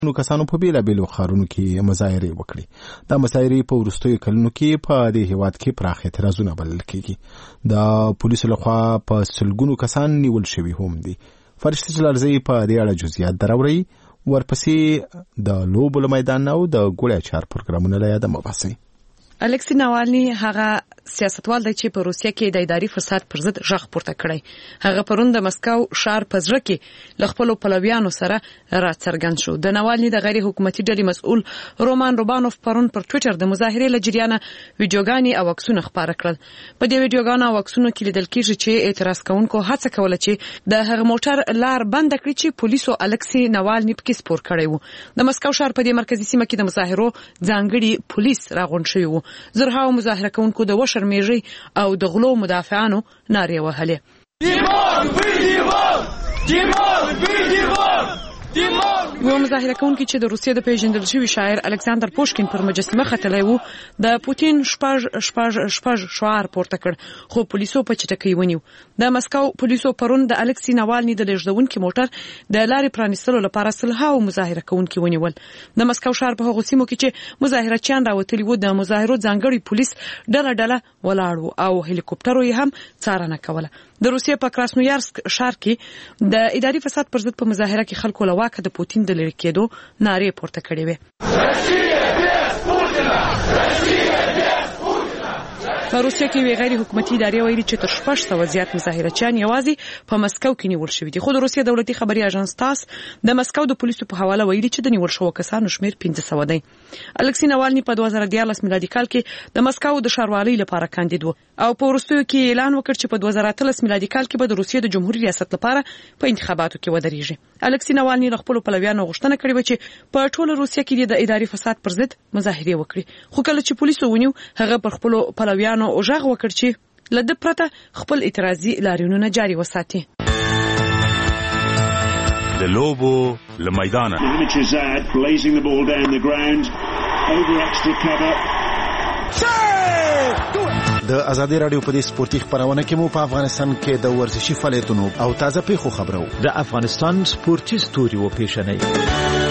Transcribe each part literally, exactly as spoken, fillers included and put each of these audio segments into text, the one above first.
نو کسانو په بیلابیلو ښارونو کې مظاهرې وکړي. دا مظاهرې په وروستیو کلونو کې په دې هیواد کې پراخ اعتراضونه بلل کېږي. د پولیسو لخوا په سلګونو کسان نیول شوي هم دي. فرشته جلالزی په دې اړه جزئیات دراوړي. ورپسې د لوبو له میدان او د ګوړې اچار پروګرامونه له یاده مباسي. الکسی ناوالني هغه سیاستوال دی چې په روسیه کې د اداري فساد پر ضد غږ پورته کړی. هغه پرون د مسکو ښار په زړه کې له خپلو پلویانو سره راڅرګند شو. د ناوالني د غیر حکومتي ډلې مسؤل رومان روبانوف پرون پر ټویټر د مظاهرې له جریانه ویډیوګانې او عکسونه خپاره کړل. په دې ویډیوګانو او عکسونو کې لیدل کېږي چې اعتراض کوونکو هڅه کوله چې د هغه موټر لار بند کړي چې پولیسو الکسی ناوالني پکې سپور کړی وو. د مسکو ښار په دې مرکزي سیمه کې د مظاهرو ځانګړي پولیس راغونډ شوي وو. زرهاو مظاهره کوونکو د وشرمېږي او د غلو مدافعانو نارې وهلې. یو مظاهره کوونکی چې د روسیې د پیژندل شوي شاعر الکساندر پوشکین پر مجسمه ختلی وو د پوتین شپږ شپږ شپږ شعار پورته کړ، خو پولیسو په چټکۍ ونیو. د مسکو پولیسو پرون د الکسی ناوالني د لېږدونکي موټر د لارې پرانیستلو لپاره سلهاو مظاهره کوونکي ونیول. د مسکو ښار په هغو سیمو کې چې مظاهرچیان راوتلي وو د مظاهرو ځانګړي پولیس ډله ډله ولاړ وو او هلیکوپټرو یې هم څارنه کوله. د روسیې په کراسنویارسک ښار کې د اداري فساد پر ضد په مظاهره کې خلکو له واکه د پوتین د لرې کېدو نارې پورته کړې وې. په روسیه کې وی غیر حکومتي ادارې ویلي چې تر شپږ سوه زیات مظاهرچیان یوازې په مسکو کې نیول شوي دي، خو د روسیې دولتي خبري اژانس تاس د مسکو د پولیسو په حواله ویلي چې د نیول شوو کسانو شمیر پنځه سوه دی. الکسی ناوالني په دوه زره دیارلس میلادي کال کې د مسکو د ښاروالۍ لپاره کاندید و او په وروستیو کې اعلان وکړ چې په دوه زره اتلس میلادي کال کې به د روسیې د جمهوریت ریاست لپاره په انتخاباتو کې ودرېږي. الکسی ناوالني له خپلو پلویانو غوښتنه کړې وه چې په ټوله روسیه کې د اداري فساد پر ضد مظاهرې وکړي، خو کله چې پولیسو ونیو هغه پر خپلو پلویانو غږ وکړ چې له ده پرته خپل اعتراضي لاریونونه جاري وساتي. د لوبو له میدانه د ازادي رادیو په دې سپورتي خبرونه کې مو په افغانستان کې د ورزشي فعالیتونو او تازه پیښو خبرو د افغانستان سپورتي ستوري و پیښنې.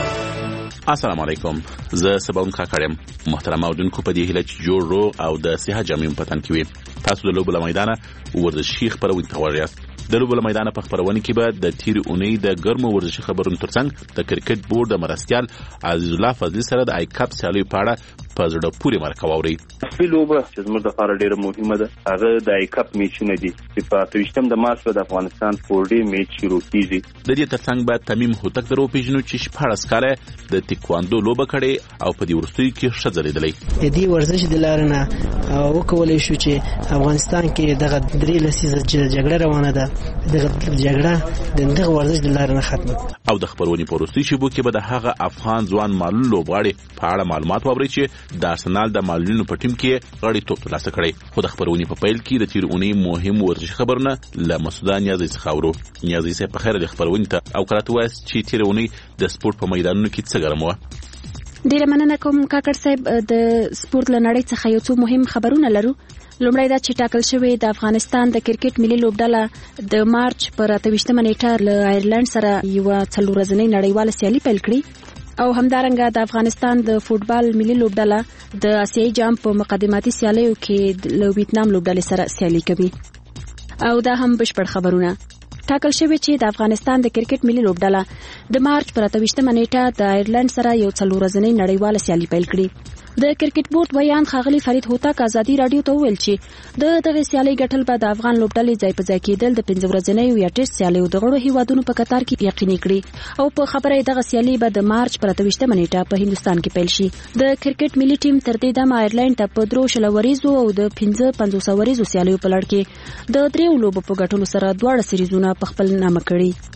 السلام علیکم، زه سباون کاکړم. محترم اودونکو، په دې هیله چې جوړ روغ او د صحت جامع په تن کې وي. تاسو د لوبو له میدانه ورزشي خبرونه تاوړئ. د لوبو له میدانه په خبرونه کې به د تیر اونۍ د ګرمو ورزشي خبرونو ترڅنګ د کرکټ بورډ د مرستیال عزیز الله فضلي سره د آی کپ سیالیو په اړه په زړه پورې مرکه واورئ. اصلي لوبه چې زموږ لپاره ډېره مهمه ده هغه د آی کپ میچونه دي چې په اته ویشتم د مارچ د افغانستان فور ډي میچ شروع کیږي. د دې ترڅنګ به تمیم هوتک درو پیژنو چې شپاړس کاله د تکواندو لوبه کړې او په دې وروستیو کې ښه ځلېدلی. د دې ورزش د لارې نه وکولی شو چې افغانستان کې دغه درې لسیزه جګړه روانه ده، دغه جګړه د دغه ورزش د لارې نه ختمه. او د خبرونې په وروستي شیبو کې به د هغه افغان ځوان معلول لوبغاړي په اړه معلومات واورئ چې د ارسنال د معلولینو په ټیم کې غړي توپ ترلاسه کړی. خو د خبرونې په پیل کې د تیر اونۍ مهم ورزشي خبرونه له مسعود نیازی څخه اورو. نیازی صاحب په خیر د خبرونې ته او کله ته وایاست چې تیر اونۍ د سپورت په میدانونو کې څه ګرم وه؟ ډیره مننه کوم کاکړ صاحب. د سپورت له نړۍ څخه یو څو مهم خبرونه لرو. لومړی دا چې ټاکل شوی د افغانستان د کرکټ ملي لوبډله د مارچ پر اته ویشتمه نیټه له آیرلند سره یوه څلور ورځنۍ نړیواله سیالي پیل کړي او همدارنګه د افغانستان د فوټبال ملي لوبډله د آسیایي جام په مقدماتي سیالیو کې له ویتنام لوبډلې سره سیالي کوي. او دا هم بشپړ خبرونه. ټاکل شوی چې د افغانستان د کرکټ ملي لوبډله د مارچ پر اته ویشتمه نیټه د آیرلند سره یو څلور ورځنۍ نړیواله سیالي پیل کړي. د کرکټ بورډ ویان ښاغلي فرید هوتک ازادي رادیو ته وویل چې د دغه سیالۍ ګټل به د افغان لوبډلې ځای په ځای کېدل د پنځه ورځنیو یا ټیسټ سیالیو د غړو هیوادونو په قطار کې یقیني کړي او په خبره دغه سیالي به د مارچ پر اته ویشتمه نیټه په هندوستان کې پیل شي. د کرکټ ملي ټیم تر دې دمه آیرلند ته په درو شل وریزو او د پنځه پنځوس وریزو سیالیو په لړ کې د دریو لوبو په ګټلو سره دواړه سریزونه په خپل نامه کړي.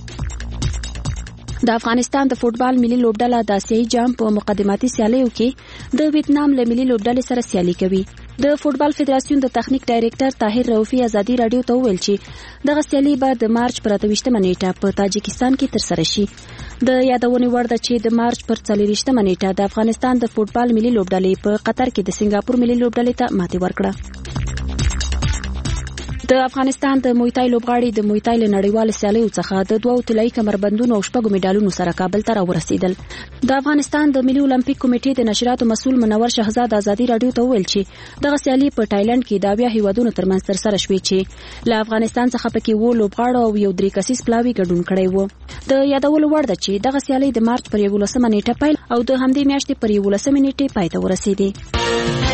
د افغانستان د فوټبال ملي لوبډله د آسیایي جام په مقدماتي سیالیو کې د ویتنام له ملي لوبډلې سره سیالي کوي. د فوټبال فدراسیون د تخنیک ډایریکټر طاهر رؤفي ازادي رادیو ته وویل چې دغه سیالي به د مارچ پر اته ویشتمه نیټه په تاجکستان کې ترسره شي. د یادونې وړ ده چې د مارچ پر څلورویشتمه نیټه د افغانستان د فوټبال ملي لوبډلې په قطر کې د سنگاپور ملي لوبډلې ته ماتې ورکړه. د افغانستان د موی تای لوبغاړي د موی تای له نړیوال سیالیو څخه د دوو طلایي کمربندونو او شپږو میډالونو سره کابل ته راورسېدل. د افغانستان د ملي اولمپیک کمیټې د نشراتو مسؤل منور شهزاد ازادي رادیو ته وویل چې دغه سیالي په تایلند کې د اویا هیوادونو ترمنځ ترسره شوې چې له افغانستان څخه پکې وو لوبغاړو او یو درې کسیز پلاوي ګډون کړی و. د یادولو وړ ده چې دغه سیالي د مارچ پر یولسمه نیټه پیل او د همدې میاشتې پر یولسمه نیټه پای ته ورسېدې.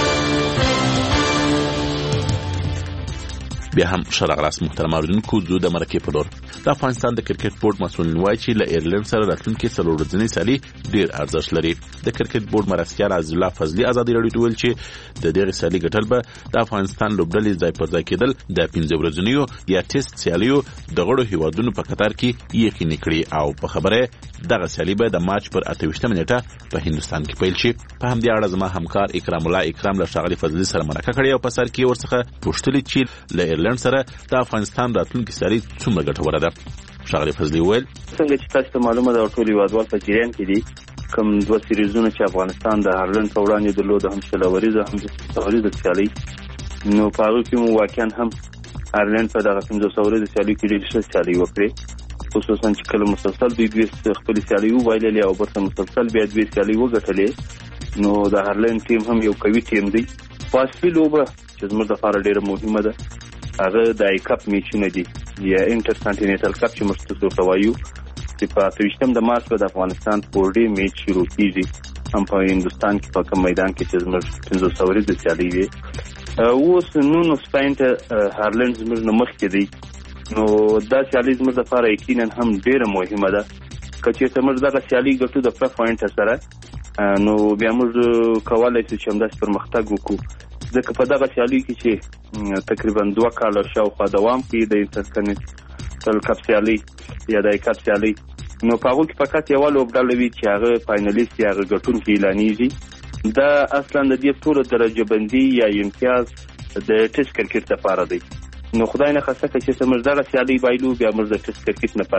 بیا هم شرغلاس محترم اوریدونکو زو د مرکې په لور. د افغانستان د کرکټ بورډ مسؤلین وایي چې له ایرلند سره راتلونکي څلور ورځنۍ سیالي ډیر ارزښت لري. د کرکټ بورډ مرستیال عزیز الله فضلي ازادي رادیو ته ویل چې د دغه سیالي ګټل به د افغانستان لوبډلې ځای پر ځای کېدل د پنځه ورځنیو یا ټیسټ سیالیو د غړو هیوادونو په قطار کې یقیني کړي او په خبره دغه سیالي به د مارچ پر اته ویشتمه نیټه په هندستان کې پیل شي. په همدې اړه زما همکار اکرام الله اکرام له ښاغلي فضلي سره مرکه کړې او په سر کې ورڅخه پوښتنه چې له ایرلند سره د افغانستان راتلونکي سیالي څومره ګټوره ده. ښاغلي فضلي وویل څنګه چې تاسو ته معلومه ده ټول هیوادوال په جریان کې دي کوم دوه سیریزونه چې افغانستان د هارلند په وړاندې درلود هم شلوریزه هم سوریزه سیالي نو په هغه کې مو واقعا هم هارلند په دغه پنځه سوریزه سیالي کې ډېره ښه سیالي وکړې خصوصا چې کله مسلسل دوی دوی خپل سیالي وبایللې او برته مسلسل بیا دوی سیالي وګټلې نو د هارلند ټیم هم یو قوي ټیم دی. فاصله لوبه چې زموږ لپاره ډېره مهمه ده هغه د آی کپ میچونه دي یا انټر کانټیننټل کپ چې موږ تاسو وایو چې په اته ویشتم د مارچ د افغانستان پورډي میچ شروع کیږي هم په هندستان کې په کوم میدان کې چې زموږ پنځه سوریزه سیالي وي. اوس نو سپاینټ هارلند زموږ نه مخکې دی نو دا سیالي زموږ لپاره یقینا هم ډېره مهمه ده. که چېرته موږ دغه سیالي ګټو د پلس پوینټ سره نو بیا موږ کولی شو چې همداسې پرمختګ وکړو ځکه په دغه سیالي کې چې تقریبا دوه کاله شاوخوا دوام کوي د انټرکنټیننټل کپ سیالي یا د آی کپ سیالي نو په هغو کې فقط یوه لوبډله وي چې هغه فاینلیست یا هغه ګټونکی اعلانېږي. دا اصلا د دې ټولو درجه بندي یا امتیاز د ټیسټ کرکټ لپاره دی نو خدای نه خاصه که چې موږ دغه سیالي بایلو بیا موږ د ټیسټ کرکټ نه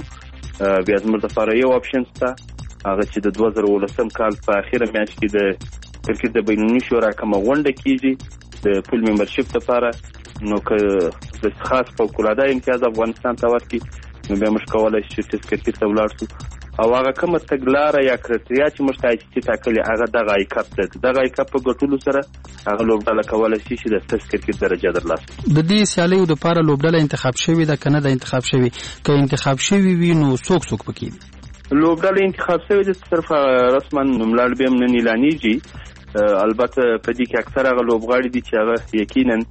پاتېږو بیا زموږ لپاره یو آپشن شته هغه چې د دوه زره اوولسم کال په اخیره میاشت کې د کرکټ د بینالمللي شورا کومه غونډه کیږي د فول ممبرشپ لپاره نو که د خاص فوق‌العاده امتیاز افغانستان ته ورکړي نو بیا موږ کولی شو ټیسټ کرکټ ته ولاړ شو او هغه کومه تګلاره یا کرایټریا چې موږ ته آی سی سی ټاکلې هغه دغه آی کپ ده. دغه آی کپ په ګټلو سره هغه لوبډله کولی شي چې د ټیسټ کرکټ درجه ترلاسه کړي. د دې سیالیو دپاره لوبډله انتخاب شوې ده که نه ده انتخاب شوې؟ که انتخاب شوې وي نو څوک څوک پکې دي؟ لوبډله انتخاب شوې ده صرف رسما نوملړ به هم نن اعلانېږي. البته په دې کې اکثر هغه لوبغاړي دي چې هغه یقینا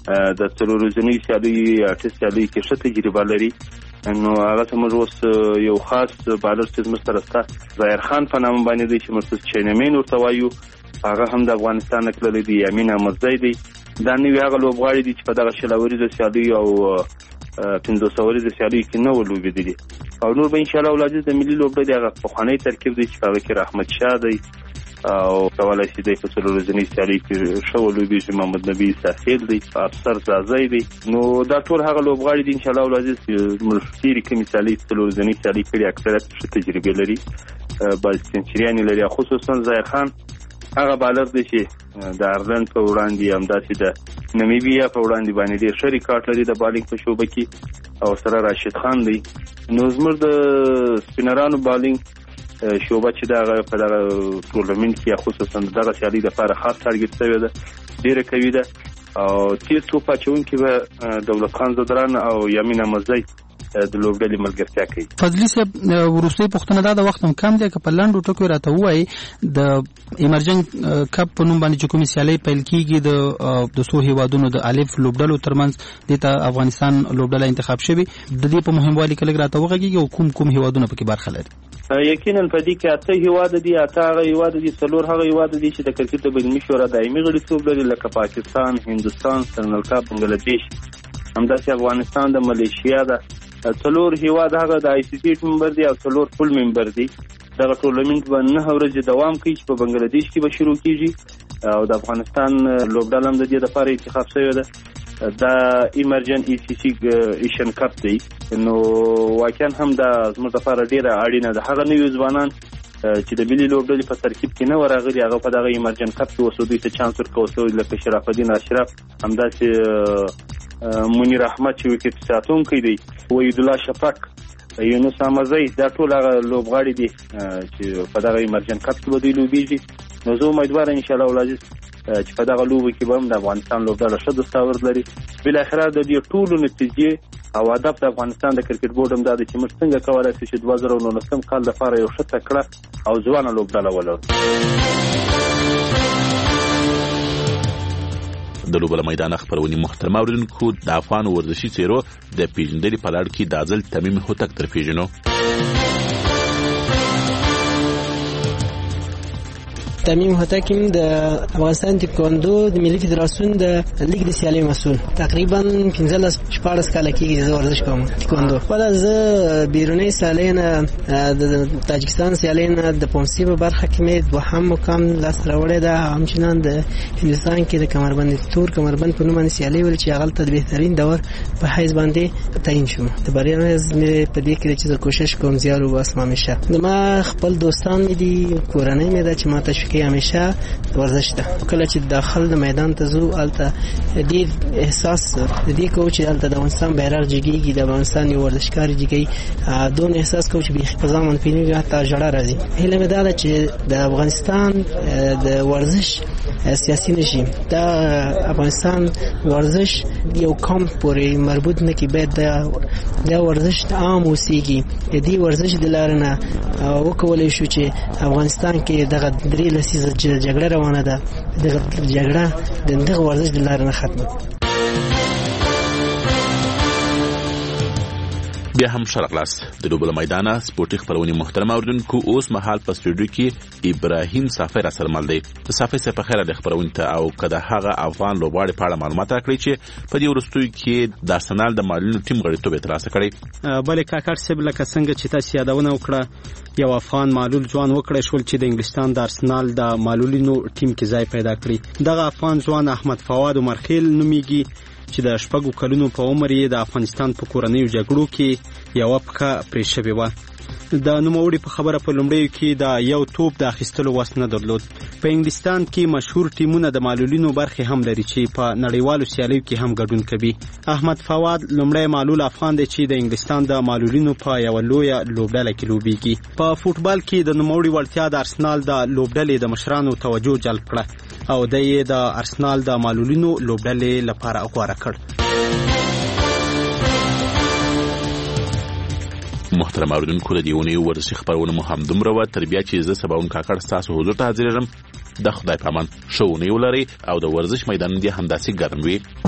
د څلور ورځنۍ سیالۍ یا ټیسټ سیالۍ کې ښه تجربه لري نو هغه ته موږ اوس یو خاص بالر چې زموږ سره شته ظاهر خان په نامه باندې دی چې موږ چینمین ورته وایو هغه هم د افغانستان نه تللی دی. یمین احمدزی دی دا نوي هغه لوبغاړي دي چې په دغه شل اوریزه سیالۍ او پنځه سوریزه سیالۍ کې نه و لوبېدلي او نور به انشاءالله ولادیز د ملي لوبډلې هغه پخوانی ترکیب دی چې په هغه کې رحمت شاه دی او کولی شي دی په څلور ورځنۍ سیالۍ کې ښه ولوبېږي. محمد نبي ساحل دی افسر زازی دی نو دا ټول هغه لوبغاړي دي انشاءالله ولادیز زموږ تېرې کومې سیالۍ څلور ورځنۍ سیالۍ کړي اکثریت ښه تجربې لري باز سینچریانې لري خصوصا ظاهر خان هغه بالر دی چې د آیرلند په وړاندې همداسې د نمیبیا په وړاندې باندې ډېر ښه ریکارډ لري د بالینګ په شعبه کې او سره راشد خان دی نو زموږ د سپینرانو بالینګ شعبه چې دغه په دغه ټورنمنټ کې خصوصا دغه سیالۍ لپاره خاص ټارګټ شوې ده ډېره قوي ده او تیز توپ اچوونکي به دولت خان زدران او یمین احمدزی د لوبډلې ملګرتیا کوي. فضلي صاحب وروستۍ پوښتنه دا د وخت هم کم دی که په لنډو ټکو راته ووایي د ایمرجنټ کپ په نوم باندې چې کومې سیالۍ پیل کیږي د د څو هیوادونو د الف لوبډلو ترمنځ دې ته افغانستان لوبډله انتخاب شوې د دې په مهموالي کې لږ راته وغږیږي او کوم کوم هیوادونه پکې برخه لري؟ یقینا په دې کې اته هیواد دي اته هغه هیواد دي څلور هغه هیواد دي چې د کرکټ د بینالمللي شورا دایمي غړیتوب لري لکه پاکستان، هندستان، سریلانکا، بنگلاديش همداسې افغانستان د ملیشیا ده څلور هیواد هغه د آی سی سی ممبر دي او څلور فول ممبر دي. دغه ټورنمنټ به نه ورځې دوام کوي چې په بنگلاديش کې به شروع کیږي او د افغانستان لوبډله هم د دې لپاره انتخاب شوې ده. دا ایمرجنټ ای سی سی ایشن کپ دی نو واقعا هم دا زموږ لپاره ډیره اړینه ده. هغه نوي ځوانان چې د ملي لوبډلې په ترکیب کې نه ورغلي هغه په دغه ایمرجنټ کپ کې اوسو دوی ته چانس ورکول شوی لکه شرف الدین اشرف همداسې منیر احمد چې وکټ ساتونکی دی، وحید الله شفق، یونس احمدزی، دا ټول هغه لوبغاړي دي چې په دغه ایمرجن کپ کې به دوی لوبېږي. نو زه امیدواره انشاءالله العزیز چې په دغه لوبو کې به هم د افغانستان لوبډله ښه دستاورد لري. بالاخره د دې ټولو نتیجې او هدف د افغانستان د کرکټ بورډ هم دا دی چې موږ څنګه کولی شو چې دوه زره نولسم کال لپاره یو ښه تکړه او ځوانه لوبډله ولرو. د لوبو له میدانه خپرونې محترم اوریدونکو، د افغان ورزشي څیرو د پیژندنې په لړ کې دا ځل تمیم هوتک تر پیژنو. تمیم هوتک د افغانستان تکواندو د ملي فدراسیون د لیګ د سیالۍ مسؤل تقریبا پنځلس شپاړس کاله کېږي زه ورزش کوم تکواندو. خپله زه بیرونی سیالۍ نه د تاجکستان سیالۍ نه د پونسي په برخه کې مې دوهم مقام لاسته راوړی ده. همچنان د هندوستان کې د کمربند تور کمربند په نوم باندې سیالۍ ول چې هغلته د بهترین دور په حیث باندې تعیین شوم. د بریا مې په دې کې چې زه کوشش کوم زیار وباسم همیشه. زما خپل دوستان مې دي، کورنۍ مې ده چې ما تشویق همیشه ورزش ده. کله چې داخل د میدان ته ځو الته ډېر احساس د دې کوو چې الته د افغانستان بیرغ جګیږي، د افغانستان یو ورزشکار جګي، دون احساس کوو چې بیخي په ځان باندې پیلېږي، حتی ژړا راځي. هیله مې دا ده چې د افغانستان د ورزش سیاسي نشي، دا افغانستان ورزش یو کم پورې مربوط نه کی، باید دا ورزش عام اوسېږي. د دې ورزش د لارې نه وکولی شو چې افغانستان کې دغه درې لسیزه جګړه روانه ده، دغه جګړه د دغه ورزش د لارې نه ختمه. بیا هم شرق لاس د لوبو له میدانه سپورټي خپرونې محترم اوریدونکو، اوس مهال په سټوډیو کې ابراهیم صافی را سره مل دی. صافی صاحب په خیر د خپرونې ته او که د هغه افغان لوبغاړي په اړه معلومات راکړئ چې په دې وروستیو کې د ارسنال د معلولینو ټیم غړیتوب یې ترلاسه کړی. بلې کاکړ صاحب لکه څنګه چې تاسو یادونه وکړه، یو افغان معلول ځوان وکړی شول چې د انګلستان د ارسنال د معلولینو ټیم کې ځای پیدا کړي. دغه افغان ځوان احمد فواد عمرخیل نومیږي چې د شپږو کلونو په عمر یې د افغانستان په کورنیو جګړو کې یوه پښه پرې شوې وه. د نوموړي په خبره په لومړیو کې د یو توپ د اخیستلو وس نه درلود. په انګلستان کې مشهور ټیمونه د معلولینو برخې هم لري چې په نړیوالو سیالیو کې هم ګډون کوي. احمد فواد لومړی معلول افغان دی چې د انګلستان د معلولینو په یوه لویه لوبډله کې لوبیږي. په فوټبال کې د نوموړي وړتیا د ارسنال د لوبډلې د مشرانو توجه جلب کړه او د یې د ارسنال د معلولینو لوبډلې لپاره غوره کړ. محترم اوریدونکو، د دې اونۍ ورزشي خپرونه مو همدومره وه. تر بیا چې زه سباون کاکړ ستاسو حضور ته حاضرېږم، د خدای په امان ښه اونۍ ولرئ او د ورزش میدان دې همداسې ګرم وي.